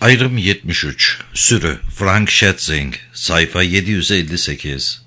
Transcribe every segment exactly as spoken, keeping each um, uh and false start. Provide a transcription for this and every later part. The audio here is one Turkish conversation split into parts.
Ayrım yetmiş üç. Sürü Frank Schätzing. Sayfa yedi yüz elli sekiz.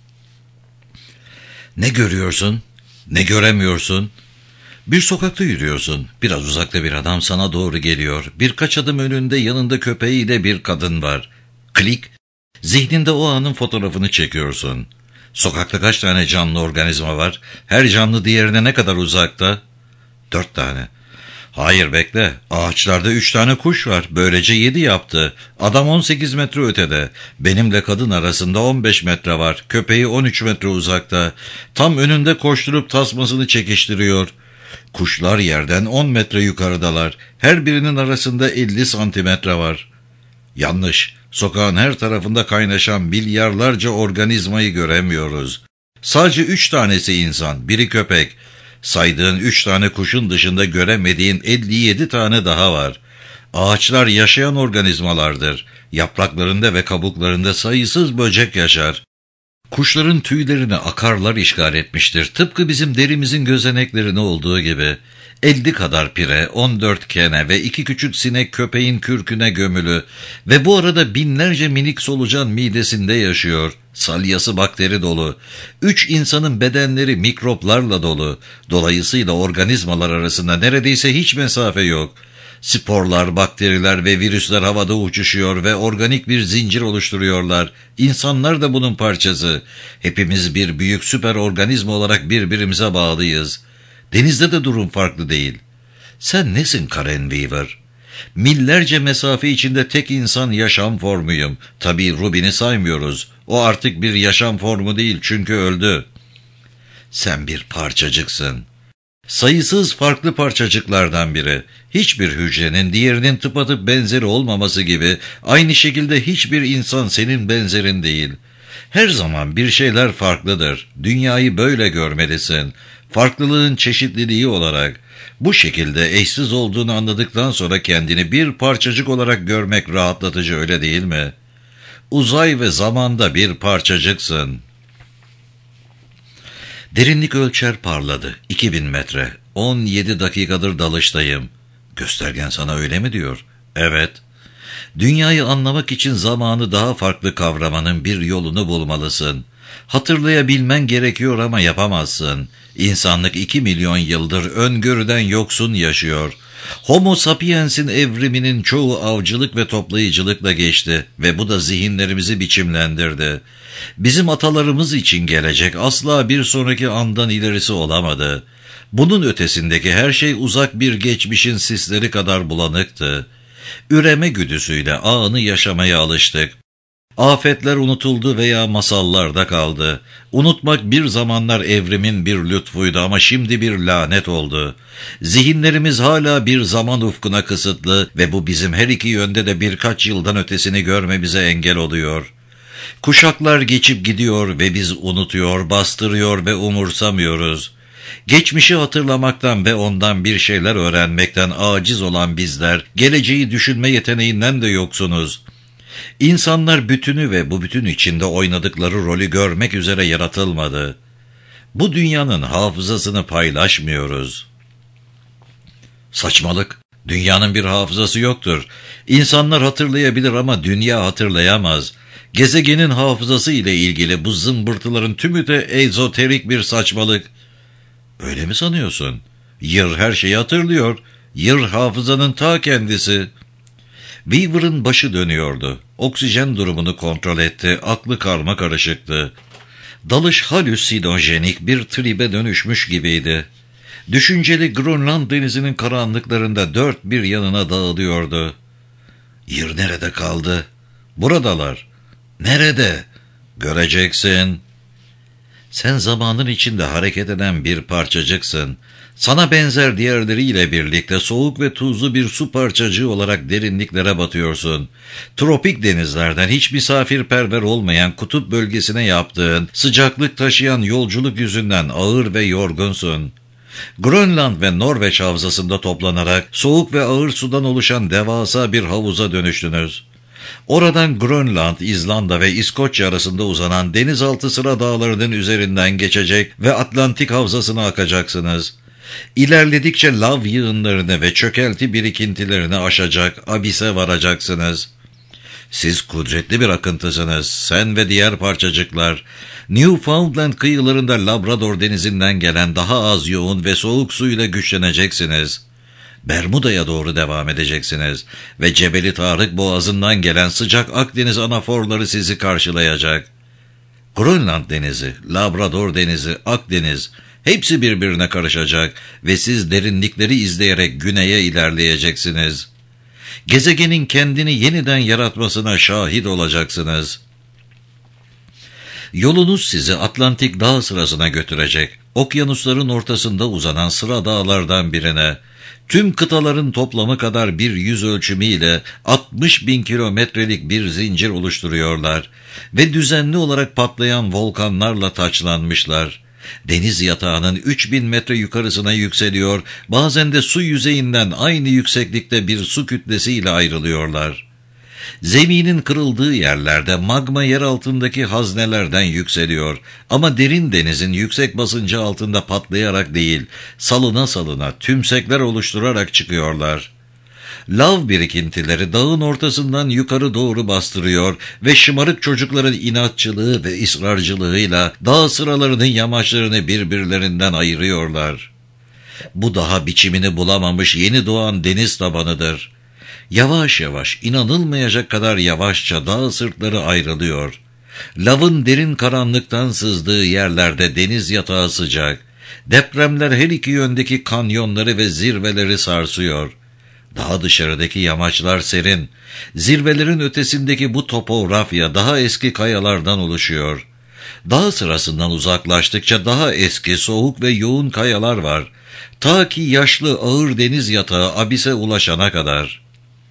Ne görüyorsun? Ne göremiyorsun? Bir sokakta yürüyorsun. Biraz uzakta bir adam sana doğru geliyor. Birkaç adım önünde yanında köpeğiyle bir kadın var. Klik. Zihninde o anın fotoğrafını çekiyorsun. Sokakta kaç tane canlı organizma var? Her canlı diğerine ne kadar uzakta? Dört tane. Hayır bekle. Ağaçlarda üç tane kuş var. Böylece yedi yaptı. Adam on sekiz metre ötede. Benimle kadın arasında on beş metre var. Köpeği on üç metre uzakta. Tam önünde koşturup tasmasını çekiştiriyor. Kuşlar yerden on metre yukarıdalar. Her birinin arasında elli santimetre var. Yanlış. Sokağın her tarafında kaynaşan milyarlarca organizmayı göremiyoruz. Sadece üç tanesi insan, biri köpek. Saydığın üç tane kuşun dışında göremediğin elli yedi tane daha var. Ağaçlar yaşayan organizmalardır. Yapraklarında ve kabuklarında sayısız böcek yaşar. Kuşların tüylerini akarlar işgal etmiştir. Tıpkı bizim derimizin gözeneklerine olduğu gibi. elli kadar pire, on dört kene ve iki küçük sinek köpeğin kürküne gömülü ve bu arada binlerce minik solucan midesinde yaşıyor. Salyası bakteri dolu. Üç insanın bedenleri mikroplarla dolu. Dolayısıyla organizmalar arasında neredeyse hiç mesafe yok. Sporlar, bakteriler ve virüsler havada uçuşuyor ve organik bir zincir oluşturuyorlar. İnsanlar da bunun parçası. Hepimiz bir büyük süper organizma olarak birbirimize bağlıyız. Denizde de durum farklı değil. Sen nesin Karen Weaver? Millerce mesafe içinde tek insan yaşam formuyum. Tabii Rubin'i saymıyoruz. O artık bir yaşam formu değil çünkü öldü. Sen bir parçacıksın. Sayısız farklı parçacıklardan biri. Hiçbir hücrenin diğerinin tıpatıp benzeri olmaması gibi aynı şekilde hiçbir insan senin benzerin değil. Her zaman bir şeyler farklıdır. Dünyayı böyle görmelisin. Farklılığın çeşitliliği olarak. Bu şekilde eşsiz olduğunu anladıktan sonra kendini bir parçacık olarak görmek rahatlatıcı, öyle değil mi? Uzay ve zamanda bir parçacıksın. Derinlik ölçer parladı. iki bin metre. on yedi dakikadır dalıştayım. Göstergen sana öyle mi diyor? Evet. Dünyayı anlamak için zamanı daha farklı kavramanın bir yolunu bulmalısın. Hatırlayabilmen gerekiyor ama yapamazsın. İnsanlık iki milyon yıldır öngörüden yoksun yaşıyor. Homo sapiens'in evriminin çoğu avcılık ve toplayıcılıkla geçti ve bu da zihinlerimizi biçimlendirdi. Bizim atalarımız için gelecek asla bir sonraki andan ilerisi olamadı. Bunun ötesindeki her şey uzak bir geçmişin sisleri kadar bulanıktı. Üreme güdüsüyle anı yaşamaya alıştık. Afetler unutuldu veya masallarda kaldı. Unutmak bir zamanlar evrimin bir lütfuydu ama şimdi bir lanet oldu. Zihinlerimiz hala bir zaman ufkuna kısıtlı ve bu bizim her iki yönde de birkaç yıldan ötesini görmemize engel oluyor. Kuşaklar geçip gidiyor ve biz unutuyor, bastırıyor ve umursamıyoruz. Geçmişi hatırlamaktan ve ondan bir şeyler öğrenmekten aciz olan bizler, geleceği düşünme yeteneğinden de yoksunuz. İnsanlar bütünü ve bu bütün içinde oynadıkları rolü görmek üzere yaratılmadı. Bu dünyanın hafızasını paylaşmıyoruz. Saçmalık. Dünyanın bir hafızası yoktur. İnsanlar hatırlayabilir ama dünya hatırlayamaz. Gezegenin hafızası ile ilgili bu zımbırtıların tümü de ezoterik bir saçmalık. Öyle mi sanıyorsun? Yır her şeyi hatırlıyor. Yır hafızanın ta kendisi. Weaver'ın başı dönüyordu. Oksijen durumunu kontrol etti. Aklı karma karışıktı. Dalış halüsinojenik bir tribe dönüşmüş gibiydi. Düşünceli Grönland denizinin karanlıklarında dört bir yanına dağılıyordu. Yır nerede kaldı? Buradalar. Nerede? Göreceksin. Sen zamanın içinde hareket eden bir parçacıksın. Sana benzer diğerleriyle birlikte soğuk ve tuzlu bir su parçacığı olarak derinliklere batıyorsun. Tropik denizlerden hiç misafirperver olmayan kutup bölgesine yaptığın, sıcaklık taşıyan yolculuk yüzünden ağır ve yorgunsun. Grönland ve Norveç havzasında toplanarak soğuk ve ağır sudan oluşan devasa bir havuza dönüştünüz. Oradan Grönland, İzlanda ve İskoçya arasında uzanan denizaltı sıra dağlarının üzerinden geçecek ve Atlantik havzasına akacaksınız. İlerledikçe lav yığınlarını ve çökelti birikintilerini aşacak, abise varacaksınız. Siz kudretli bir akıntısınız, sen ve diğer parçacıklar. Newfoundland kıyılarında Labrador denizinden gelen daha az yoğun ve soğuk suyla güçleneceksiniz. Bermuda'ya doğru devam edeceksiniz ve Cebeli Tarık boğazından gelen sıcak Akdeniz anaforları sizi karşılayacak. Grönland denizi, Labrador denizi, Akdeniz hepsi birbirine karışacak ve siz derinlikleri izleyerek güneye ilerleyeceksiniz. Gezegenin kendini yeniden yaratmasına şahit olacaksınız. Yolunuz sizi Atlantik dağ sırasına götürecek. Okyanusların ortasında uzanan sıra dağlardan birine, tüm kıtaların toplamı kadar bir yüz ölçümüyle altmış bin kilometrelik bir zincir oluşturuyorlar ve düzenli olarak patlayan volkanlarla taçlanmışlar. Deniz yatağının üç bin metre yukarısına yükseliyor, bazen de su yüzeyinden aynı yükseklikte bir su kütlesiyle ayrılıyorlar. Zeminin kırıldığı yerlerde magma yer altındaki haznelerden yükseliyor ama derin denizin yüksek basıncı altında patlayarak değil, salına salına tümsekler oluşturarak çıkıyorlar. Lav birikintileri dağın ortasından yukarı doğru bastırıyor ve şımarık çocukların inatçılığı ve ısrarcılığıyla dağ sıralarının yamaçlarını birbirlerinden ayırıyorlar. Bu daha biçimini bulamamış yeni doğan deniz tabanıdır. Yavaş yavaş, inanılmayacak kadar yavaşça dağ sırtları ayrılıyor. Lavın derin karanlıktan sızdığı yerlerde deniz yatağı sıcak. Depremler her iki yöndeki kanyonları ve zirveleri sarsıyor. Daha dışarıdaki yamaçlar serin. Zirvelerin ötesindeki bu topografya daha eski kayalardan oluşuyor. Dağ sırasından uzaklaştıkça daha eski, soğuk ve yoğun kayalar var. Ta ki yaşlı ağır deniz yatağı abise ulaşana kadar.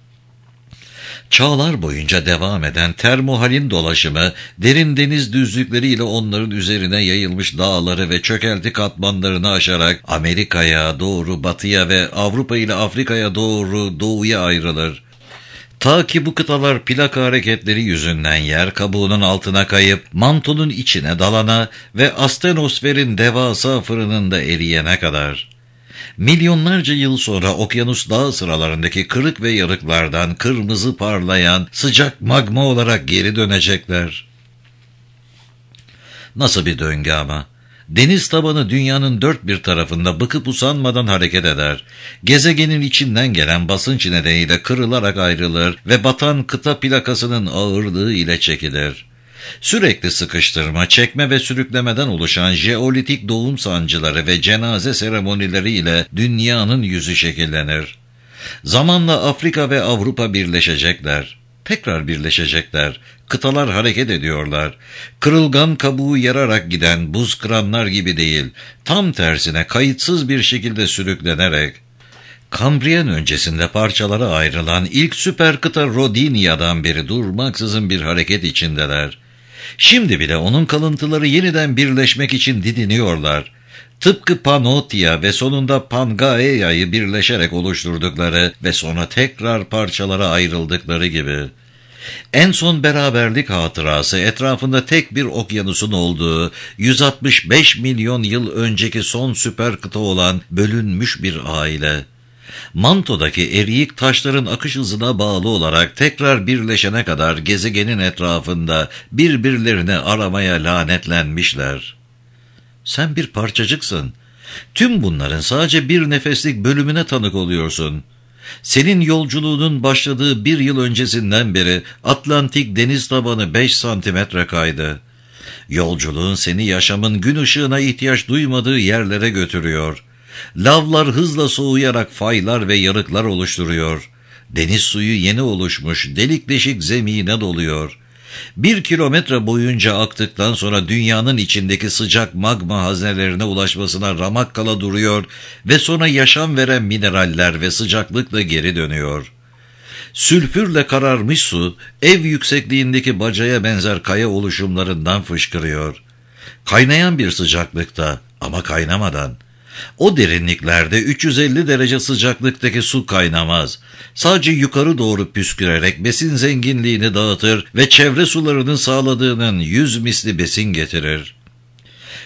Çağlar boyunca devam eden termohalin dolaşımı, derin deniz düzlükleriyle onların üzerine yayılmış dağları ve çökelti katmanlarını aşarak Amerika'ya doğru batıya ve Avrupa ile Afrika'ya doğru doğuya ayrılır. Ta ki bu kıtalar plaka hareketleri yüzünden yer kabuğunun altına kayıp mantonun içine dalana ve astenosferin devasa fırınında eriyene kadar. Milyonlarca yıl sonra okyanus dağ sıralarındaki kırık ve yarıklardan kırmızı parlayan sıcak magma olarak geri dönecekler. Nasıl bir döngü ama! Deniz tabanı dünyanın dört bir tarafında bıkıp usanmadan hareket eder. Gezegenin içinden gelen basınç nedeniyle kırılarak ayrılır ve batan kıta plakasının ağırlığı ile çekilir. Sürekli sıkıştırma, çekme ve sürüklemeden oluşan jeolitik doğum sancıları ve cenaze seremonileri ile dünyanın yüzü şekillenir. Zamanla Afrika ve Avrupa birleşecekler. Tekrar birleşecekler. Kıtalar hareket ediyorlar. Kırılgan kabuğu yararak giden buz kıranlar gibi değil, tam tersine kayıtsız bir şekilde sürüklenerek. Kambriyen öncesinde parçalara ayrılan ilk süper kıta Rodinia'dan beri durmaksızın bir hareket içindeler. Şimdi bile onun kalıntıları yeniden birleşmek için didiniyorlar. Tıpkı Pannotia ve sonunda Pangaea'yı birleşerek oluşturdukları ve sonra tekrar parçalara ayrıldıkları gibi. En son beraberlik hatırası etrafında tek bir okyanusun olduğu yüz altmış beş milyon yıl önceki son süper kıta olan bölünmüş bir aile. Mantodaki eriyik taşların akış hızına bağlı olarak tekrar birleşene kadar gezegenin etrafında birbirlerini aramaya lanetlenmişler. Sen bir parçacıksın. Tüm bunların sadece bir nefeslik bölümüne tanık oluyorsun. Senin yolculuğunun başladığı bir yıl öncesinden beri Atlantik deniz tabanı beş santimetre kaydı. Yolculuğun seni yaşamın gün ışığına ihtiyaç duymadığı yerlere götürüyor. Lavlar hızla soğuyarak faylar ve yarıklar oluşturuyor. Deniz suyu yeni oluşmuş, delik deşik zemine doluyor. Bir kilometre boyunca aktıktan sonra dünyanın içindeki sıcak magma haznelerine ulaşmasına ramak kala duruyor ve sonra yaşam veren mineraller ve sıcaklıkla geri dönüyor. Sülfürle kararmış su, ev yüksekliğindeki bacaya benzer kaya oluşumlarından fışkırıyor. Kaynayan bir sıcaklıkta ama kaynamadan. O derinliklerde üç yüz elli derece sıcaklıktaki su kaynamaz. Sadece yukarı doğru püskürerek besin zenginliğini dağıtır ve çevre sularının sağladığının yüz misli besin getirir.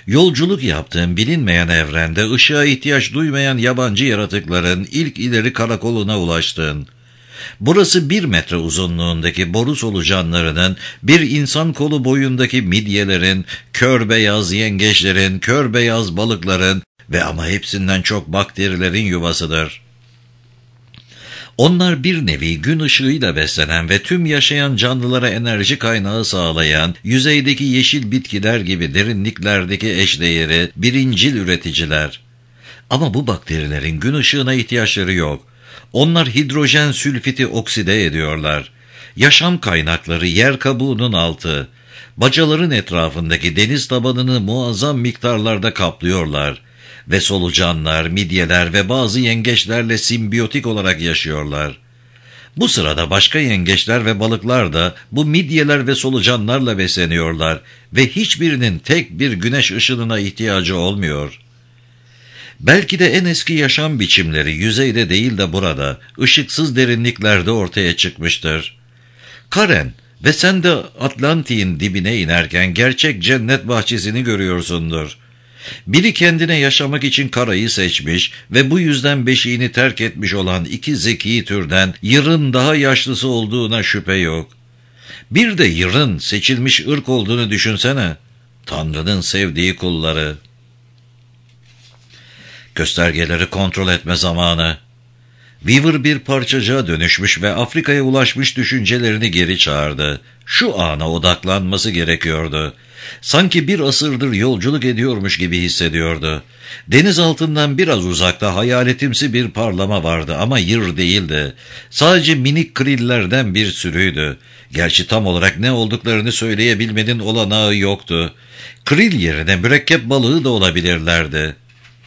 Yolculuk yaptığım bilinmeyen evrende ışığa ihtiyaç duymayan yabancı yaratıkların ilk ileri karakoluna ulaştın. Burası bir metre uzunluğundaki boru solucanlarının, bir insan kolu boyundaki midyelerin, kör beyaz yengeçlerin, kör beyaz balıkların ve ama hepsinden çok bakterilerin yuvasıdır. Onlar bir nevi gün ışığıyla beslenen ve tüm yaşayan canlılara enerji kaynağı sağlayan, yüzeydeki yeşil bitkiler gibi derinliklerdeki eşdeğeri, birincil üreticiler. Ama bu bakterilerin gün ışığına ihtiyaçları yok. Onlar hidrojen sülfiti okside ediyorlar. Yaşam kaynakları yer kabuğunun altı. Bacaların etrafındaki deniz tabanını muazzam miktarlarda kaplıyorlar. Ve solucanlar, midyeler ve bazı yengeçlerle simbiyotik olarak yaşıyorlar. Bu sırada başka yengeçler ve balıklar da bu midyeler ve solucanlarla besleniyorlar ve hiçbirinin tek bir güneş ışınına ihtiyacı olmuyor. Belki de en eski yaşam biçimleri yüzeyde değil de burada, ışıksız derinliklerde ortaya çıkmıştır. Karen, ve sen de Atlantik'in dibine inerken gerçek cennet bahçesini görüyorsundur. Biri kendine yaşamak için karayı seçmiş ve bu yüzden beşiğini terk etmiş olan iki zeki türden Yır'ın daha yaşlısı olduğuna şüphe yok. Bir de Yır'ın seçilmiş ırk olduğunu düşünsene. Tanrı'nın sevdiği kulları. Göstergeleri kontrol etme zamanı. Weaver bir parçacığa dönüşmüş ve Afrika'ya ulaşmış düşüncelerini geri çağırdı. Şu ana odaklanması gerekiyordu. Sanki bir asırdır yolculuk ediyormuş gibi hissediyordu. Deniz altından biraz uzakta hayaletimsi bir parlama vardı ama Yır değildi. Sadece minik krillerden bir sürüydü. Gerçi tam olarak ne olduklarını söyleyebilmenin olanağı yoktu. Kril yerine mürekkep balığı da olabilirlerdi.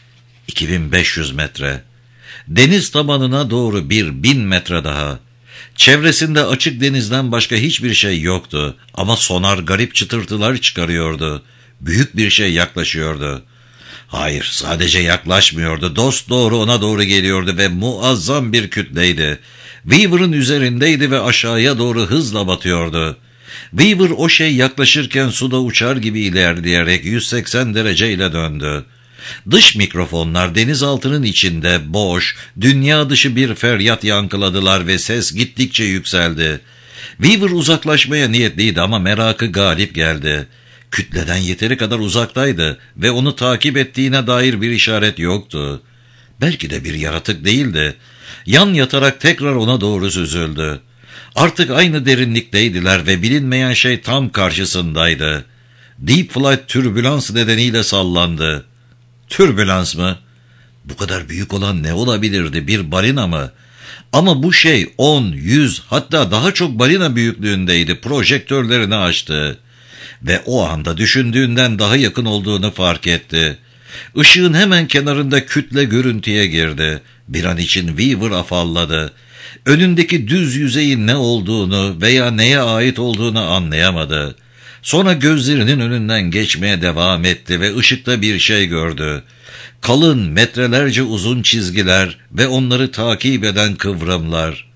iki bin beş yüz metre. Deniz tabanına doğru bir bin metre daha. Çevresinde açık denizden başka hiçbir şey yoktu ama sonar garip çıtırtılar çıkarıyordu. Büyük bir şey yaklaşıyordu. Hayır, sadece yaklaşmıyordu. Dosdoğru ona doğru geliyordu ve muazzam bir kütleydi. Weaver'ın üzerindeydi ve aşağıya doğru hızla batıyordu. Weaver o şey yaklaşırken suda uçar gibi ilerleyerek yüz seksen dereceyle döndü. Dış mikrofonlar denizaltının içinde boş, dünya dışı bir feryat yankıladılar ve ses gittikçe yükseldi. Weaver uzaklaşmaya niyetliydi ama merakı galip geldi. Kütleden yeteri kadar uzaktaydı ve onu takip ettiğine dair bir işaret yoktu. Belki de bir yaratık değildi. Yan yatarak tekrar ona doğru süzüldü. Artık aynı derinlikteydiler ve bilinmeyen şey tam karşısındaydı. Deep Flight türbülans nedeniyle sallandı. Türbülans mı? Bu kadar büyük olan ne olabilirdi? Bir balina mı? Ama bu şey on, yüz hatta daha çok balina büyüklüğündeydi. Projektörlerini açtı. Ve o anda düşündüğünden daha yakın olduğunu fark etti. Işığın hemen kenarında kütle görüntüye girdi. Bir an için Weaver afalladı. Önündeki düz yüzeyin ne olduğunu veya neye ait olduğunu anlayamadı. Sonra gözlerinin önünden geçmeye devam etti ve ışıkta bir şey gördü. Kalın, metrelerce uzun çizgiler ve onları takip eden kıvrımlar.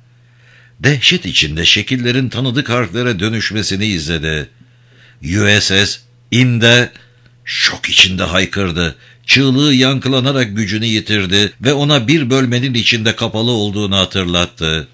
Dehşet içinde şekillerin tanıdık harflere dönüşmesini izledi. U S S, imde, şok içinde haykırdı. Çığlığı yankılanarak gücünü yitirdi ve ona bir bölmenin içinde kapalı olduğunu hatırlattı.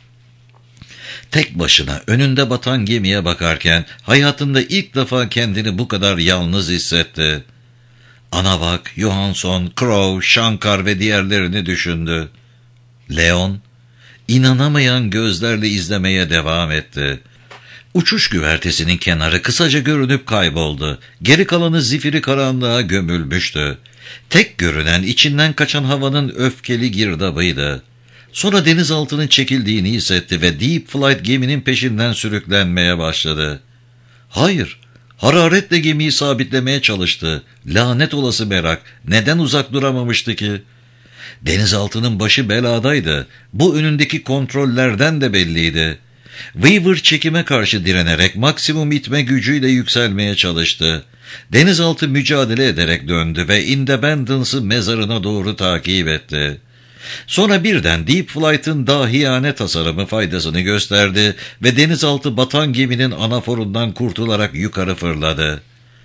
Tek başına önünde batan gemiye bakarken hayatında ilk defa kendini bu kadar yalnız hissetti. Anavak, Johansson, Crow, Shankar ve diğerlerini düşündü. Leon, inanamayan gözlerle izlemeye devam etti. Uçuş güvertesinin kenarı kısaca görünüp kayboldu. Geri kalanı zifiri karanlığa gömülmüştü. Tek görünen içinden kaçan havanın öfkeli girdabıydı. Sonra denizaltının çekildiğini hissetti ve Deep Flight geminin peşinden sürüklenmeye başladı. Hayır, hararetle gemiyi sabitlemeye çalıştı. Lanet olası merak, neden uzak duramamıştı ki? Denizaltının başı beladaydı. Bu önündeki kontrollerden de belliydi. Weaver çekime karşı direnerek maksimum itme gücüyle yükselmeye çalıştı. Denizaltı mücadele ederek döndü ve Independence'ı mezarına doğru takip etti. Sonra birden Deep Flight'ın dahiyane tasarımı faydasını gösterdi ve denizaltı batan geminin anaforundan kurtularak yukarı fırladı.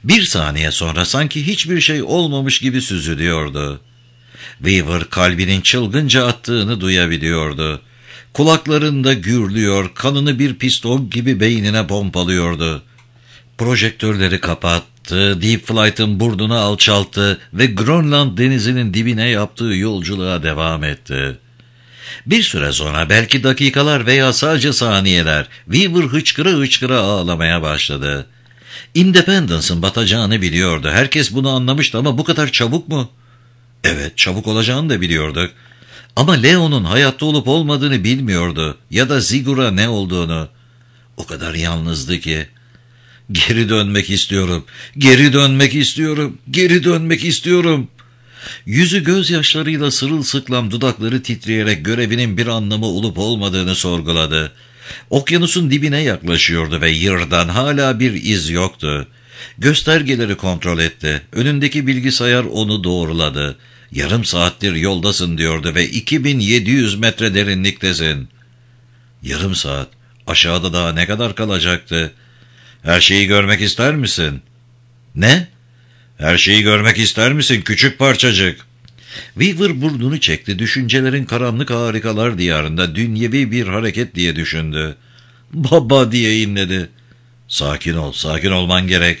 Bir saniye sonra sanki hiçbir şey olmamış gibi süzülüyordu. Weaver kalbinin çılgınca attığını duyabiliyordu. Kulaklarında gürlüyor, kanını bir piston gibi beynine pompalıyordu. Projektörleri kapattı, Deep Flight'ın burnunu alçalttı ve Grönland denizinin dibine yaptığı yolculuğa devam etti. Bir süre sonra, belki dakikalar veya sadece saniyeler, Weaver hıçkıra hıçkıra ağlamaya başladı. Independence'ın batacağını biliyordu. Herkes bunu anlamıştı ama bu kadar çabuk mu? Evet, çabuk olacağını da biliyorduk. Ama Leo'nun hayatta olup olmadığını bilmiyordu ya da Zigur'a ne olduğunu. O kadar yalnızdı ki. Geri dönmek istiyorum, geri dönmek istiyorum, geri dönmek istiyorum. Yüzü gözyaşlarıyla sırılsıklam, dudakları titreyerek görevinin bir anlamı olup olmadığını sorguladı. Okyanusun dibine yaklaşıyordu ve yırdan hala bir iz yoktu. Göstergeleri kontrol etti. Önündeki bilgisayar onu doğruladı. Yarım saattir yoldasın diyordu ve iki bin yedi yüz metre derinliktesin. Yarım saat. Aşağıda daha ne kadar kalacaktı? Her şeyi görmek ister misin? Ne? Her şeyi görmek ister misin küçük parçacık? Weaver burnunu çekti. Düşüncelerin karanlık harikalar diyarında dünyevi bir hareket diye düşündü. Baba diye inledi. Sakin ol, sakin olman gerek.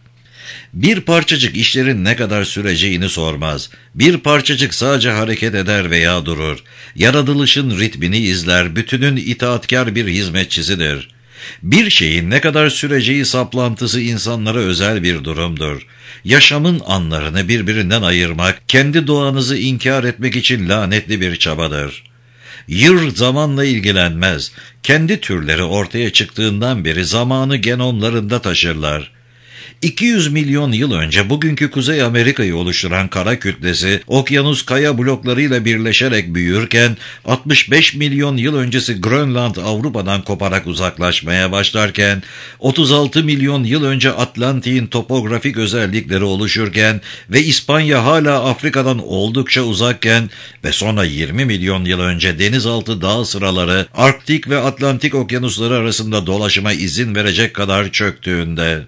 Bir parçacık işlerin ne kadar süreceğini sormaz. Bir parçacık sadece hareket eder veya durur. Yaratılışın ritmini izler, bütünün itaatkar bir hizmetçisidir. Bir şeyin ne kadar süreceği saplantısı insanlara özel bir durumdur. Yaşamın anlarını birbirinden ayırmak, kendi doğanızı inkar etmek için lanetli bir çabadır. Yır zamanla ilgilenmez. Kendi türleri ortaya çıktığından beri zamanı genomlarında taşırlar. iki yüz milyon yıl önce bugünkü Kuzey Amerika'yı oluşturan kara kütlesi okyanus kaya bloklarıyla birleşerek büyürken, altmış beş milyon yıl öncesi Grönland Avrupa'dan koparak uzaklaşmaya başlarken, otuz altı milyon yıl önce Atlantik'in topografik özellikleri oluşurken ve İspanya hala Afrika'dan oldukça uzakken ve sonra yirmi milyon yıl önce denizaltı dağ sıraları Arktik ve Atlantik okyanusları arasında dolaşıma izin verecek kadar çöktüğünde,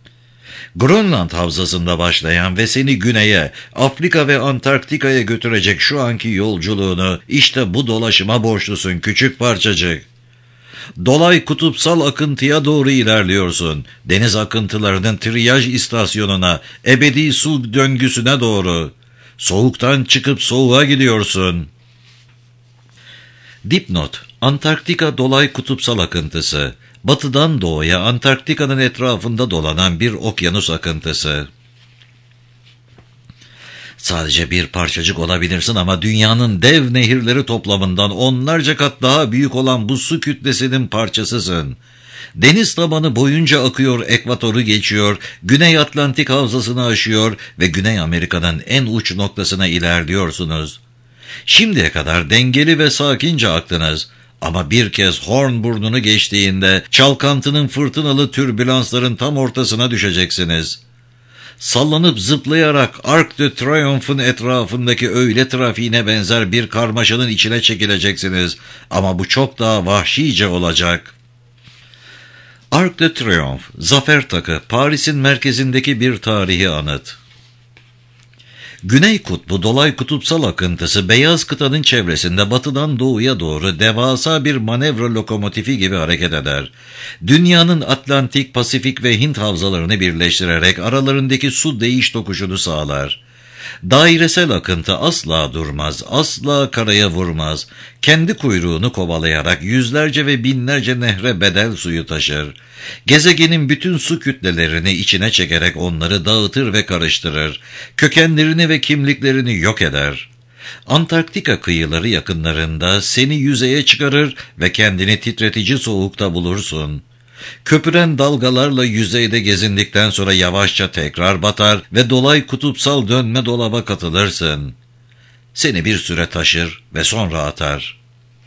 Grönland havzasında başlayan ve seni güneye, Afrika ve Antarktika'ya götürecek şu anki yolculuğunu işte bu dolaşıma borçlusun küçük parçacık. Dolay kutupsal akıntıya doğru ilerliyorsun. Deniz akıntılarının triyaj istasyonuna, ebedi su döngüsüne doğru. Soğuktan çıkıp soğuğa gidiyorsun. Dipnot: Antarktika dolay kutupsal akıntısı. Batıdan doğuya Antarktika'nın etrafında dolanan bir okyanus akıntısı. Sadece bir parçacık olabilirsin ama dünyanın dev nehirleri toplamından onlarca kat daha büyük olan bu su kütlesinin parçasısın. Deniz tabanı boyunca akıyor, ekvatoru geçiyor, Güney Atlantik havzasını aşıyor ve Güney Amerika'nın en uç noktasına ilerliyorsunuz. Şimdiye kadar dengeli ve sakince aktınız. Ama bir kez Horn burnunu geçtiğinde çalkantının fırtınalı türbülansların tam ortasına düşeceksiniz. Sallanıp zıplayarak Arc de Triomphe'ın etrafındaki öğle trafiğine benzer bir karmaşanın içine çekileceksiniz. Ama bu çok daha vahşice olacak. Arc de Triomphe, Zafer Takı, Paris'in merkezindeki bir tarihi anıt. Güney kutbu dolay kutupsal akıntısı beyaz kıtanın çevresinde batıdan doğuya doğru devasa bir manevra lokomotifi gibi hareket eder. Dünyanın Atlantik, Pasifik ve Hint havzalarını birleştirerek aralarındaki su değiş tokuşunu sağlar. Dairesel akıntı asla durmaz, asla karaya vurmaz. Kendi kuyruğunu kovalayarak yüzlerce ve binlerce nehre bedel suyu taşır. Gezegenin bütün su kütlelerini içine çekerek onları dağıtır ve karıştırır. Kökenlerini ve kimliklerini yok eder. Antarktika kıyıları yakınlarında seni yüzeye çıkarır ve kendini titretici soğukta bulursun. Köpüren dalgalarla yüzeyde gezindikten sonra yavaşça tekrar batar ve dolay kutupsal dönme dolaba katılırsın. Seni bir süre taşır ve sonra atar.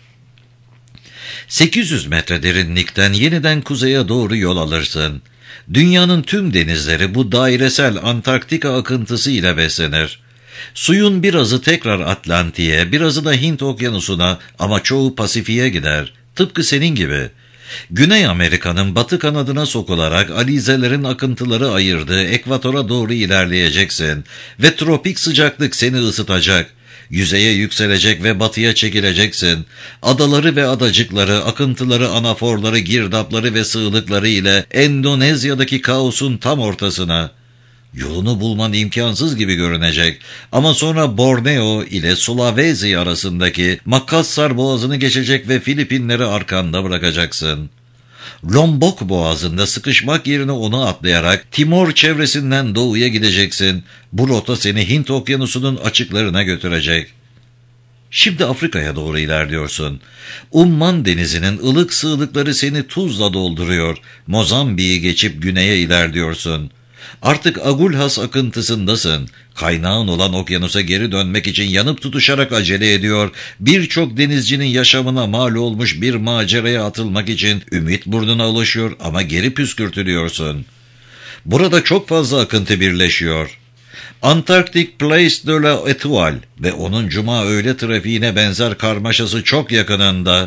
sekiz yüz metre derinlikten yeniden kuzeye doğru yol alırsın. Dünyanın tüm denizleri bu dairesel Antarktika akıntısı ile beslenir. Suyun birazı tekrar Atlantik'e, birazı da Hint okyanusuna ama çoğu Pasifik'e gider. Tıpkı senin gibi. Güney Amerika'nın batı kanadına sokularak alizelerin akıntıları ayırdığı ekvatora doğru ilerleyeceksin ve tropik sıcaklık seni ısıtacak. Yüzeye yükselecek ve batıya çekileceksin. Adaları ve adacıkları, akıntıları, anaforları, girdapları ve sığlıkları ile Endonezya'daki kaosun tam ortasına. Yolunu bulman imkansız gibi görünecek ama sonra Borneo ile Sulawesi arasındaki Makassar boğazını geçecek ve Filipinleri arkanda bırakacaksın. Lombok boğazında sıkışmak yerine onu atlayarak Timor çevresinden doğuya gideceksin. Bu rota seni Hint okyanusunun açıklarına götürecek. Şimdi Afrika'ya doğru ilerliyorsun. Umman denizinin ılık sığlıkları seni tuzla dolduruyor. Mozambik'i geçip güneye ilerliyorsun. Artık Agulhas akıntısındasın. Kaynağın olan okyanusa geri dönmek için yanıp tutuşarak acele ediyor. Birçok denizcinin yaşamına mal olmuş bir maceraya atılmak için ümit burnuna ulaşıyor ama geri püskürtülüyorsun. Burada çok fazla akıntı birleşiyor. Antarktik Place de la Étoile ve onun cuma öğle trafiğine benzer karmaşası çok yakınında.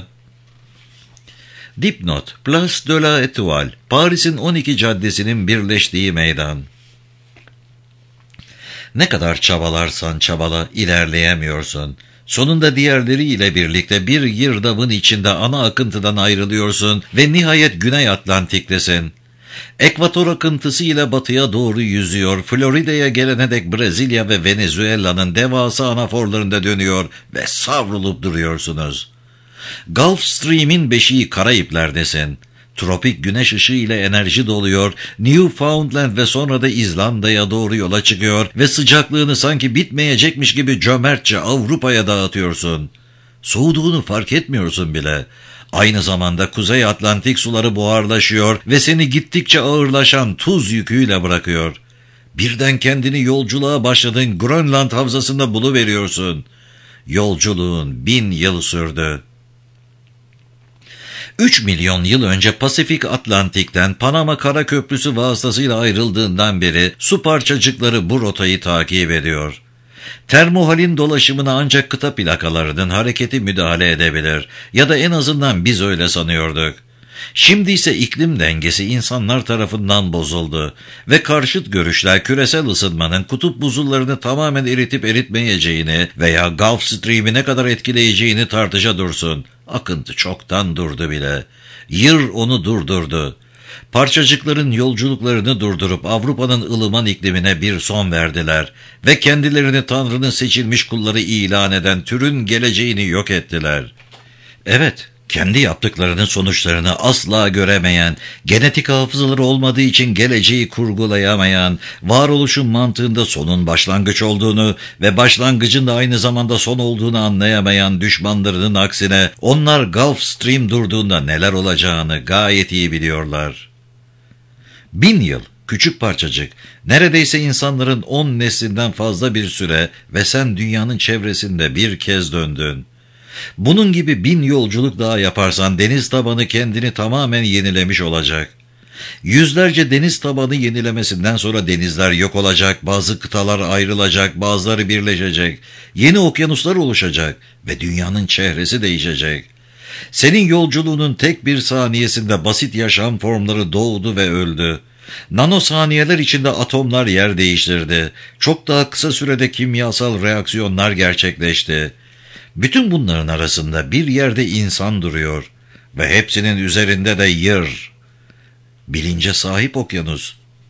Dipnot, Place de la Étoile, Paris'in on iki caddesinin birleştiği meydan. Ne kadar çabalarsan çabala ilerleyemiyorsun. Sonunda diğerleriyle birlikte bir girdabın içinde ana akıntıdan ayrılıyorsun ve nihayet Güney Atlantik'tesin. Ekvator akıntısı ile batıya doğru yüzüyor, Florida'ya gelene dek Brezilya ve Venezuela'nın devasa anaforlarında dönüyor ve savrulup duruyorsunuz. Gulf Stream'in beşiği Karayipler'desin. Tropik güneş ışığı ile enerji doluyor, Newfoundland ve sonra da İzlanda'ya doğru yola çıkıyor ve sıcaklığını sanki bitmeyecekmiş gibi cömertçe Avrupa'ya dağıtıyorsun. Soğuduğunu fark etmiyorsun bile. Aynı zamanda Kuzey Atlantik suları buharlaşıyor ve seni gittikçe ağırlaşan tuz yüküyle bırakıyor. Birden kendini yolculuğa başladığın Grönland havzasında buluveriyorsun. Yolculuğun bin yıl sürdü. Üç milyon yıl önce Pasifik Atlantik'ten Panama Kara Köprüsü vasıtasıyla ayrıldığından beri su parçacıkları bu rotayı takip ediyor. Termohalin dolaşımına ancak kıta plakalarının hareketi müdahale edebilir ya da en azından biz öyle sanıyorduk. Şimdi ise iklim dengesi insanlar tarafından bozuldu ve karşıt görüşler küresel ısınmanın kutup buzullarını tamamen eritip eritmeyeceğini veya Gulf Stream'i ne kadar etkileyeceğini tartışa dursun. Akıntı çoktan durdu bile. Yır onu durdurdu. Parçacıkların yolculuklarını durdurup Avrupa'nın ılıman iklimine bir son verdiler ve kendilerini Tanrı'nın seçilmiş kulları ilan eden türün geleceğini yok ettiler. Evet, kendi yaptıklarının sonuçlarını asla göremeyen, genetik hafızaları olmadığı için geleceği kurgulayamayan, varoluşun mantığında sonun başlangıç olduğunu ve başlangıcın da aynı zamanda son olduğunu anlayamayan düşmanlarının aksine onlar Gulf Stream durduğunda neler olacağını gayet iyi biliyorlar. Bin yıl, küçük parçacık, neredeyse insanların on neslinden fazla bir süre ve sen dünyanın çevresinde bir kez döndün. Bunun gibi bin yolculuk daha yaparsan deniz tabanı kendini tamamen yenilemiş olacak. Yüzlerce deniz tabanı yenilemesinden sonra denizler yok olacak, bazı kıtalar ayrılacak, bazıları birleşecek, yeni okyanuslar oluşacak ve dünyanın çehresi değişecek. Senin yolculuğunun tek bir saniyesinde basit yaşam formları doğdu ve öldü. Nanosaniyeler içinde atomlar yer değiştirdi. Çok daha kısa sürede kimyasal reaksiyonlar gerçekleşti. Bütün bunların arasında bir yerde insan duruyor ve hepsinin üzerinde de yır. Bilince sahip okyanus.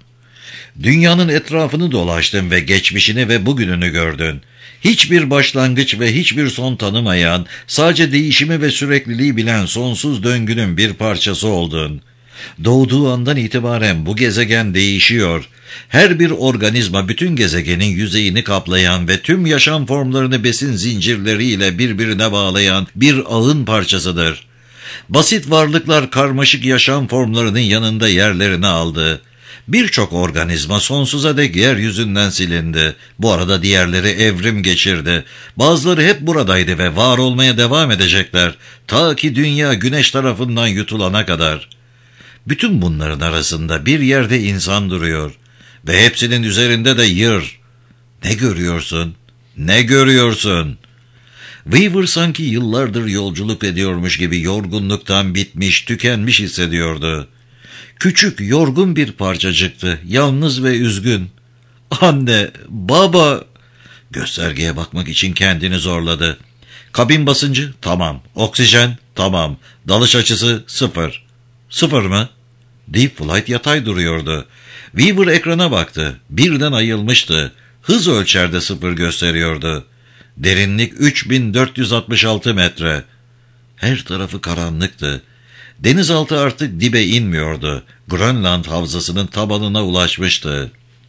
Dünyanın etrafını dolaştın ve geçmişini ve bugününü gördün. Hiçbir başlangıç ve hiçbir son tanımayan, sadece değişimi ve sürekliliği bilen sonsuz döngünün bir parçası oldun. Doğduğu andan itibaren bu gezegen değişiyor. Her bir organizma bütün gezegenin yüzeyini kaplayan ve tüm yaşam formlarını besin zincirleriyle birbirine bağlayan bir ağın parçasıdır. Basit varlıklar karmaşık yaşam formlarının yanında yerlerini aldı. Birçok organizma sonsuza dek yeryüzünden silindi. Bu arada diğerleri evrim geçirdi. Bazıları hep buradaydı ve var olmaya devam edecekler. Ta ki dünya güneş tarafından yutulana kadar. Bütün bunların arasında bir yerde insan duruyor. Ve hepsinin üzerinde de yır. Ne görüyorsun? Ne görüyorsun? Weaver sanki yıllardır yolculuk ediyormuş gibi yorgunluktan bitmiş, tükenmiş hissediyordu. Küçük, yorgun bir parçacıktı, yalnız ve üzgün. Anne, baba... Göstergeye bakmak için kendini zorladı. Kabin basıncı, tamam. Oksijen, tamam. Dalış açısı, sıfır. Sıfır mı? Deep Flight yatay duruyordu. Weaver ekrana baktı. Birden ayılmıştı. Hız ölçerde sıfır gösteriyordu. Derinlik üç bin dört yüz altmış altı metre. Her tarafı karanlıktı. Denizaltı artık dibe inmiyordu. Grönland havzasının tabanına ulaşmıştı.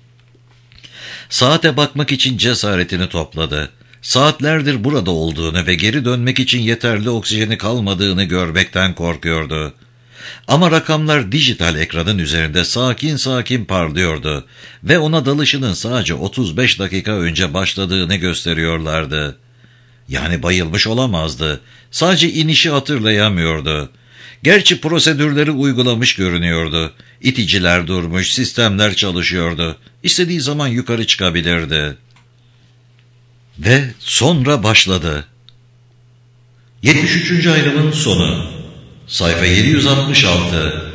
Saate bakmak için cesaretini topladı. Saatlerdir burada olduğunu ve geri dönmek için yeterli oksijeni kalmadığını görmekten korkuyordu. Ama rakamlar dijital ekranın üzerinde sakin sakin parlıyordu ve ona dalışının sadece otuz beş dakika önce başladığını gösteriyorlardı. Yani bayılmış olamazdı. Sadece inişi hatırlayamıyordu. Gerçi prosedürleri uygulamış görünüyordu. İticiler durmuş, sistemler çalışıyordu. İstediği zaman yukarı çıkabilirdi. Ve sonra başladı. yetmiş üçüncü ayrımın sonu. Sayfa yedi yüz altmış altı.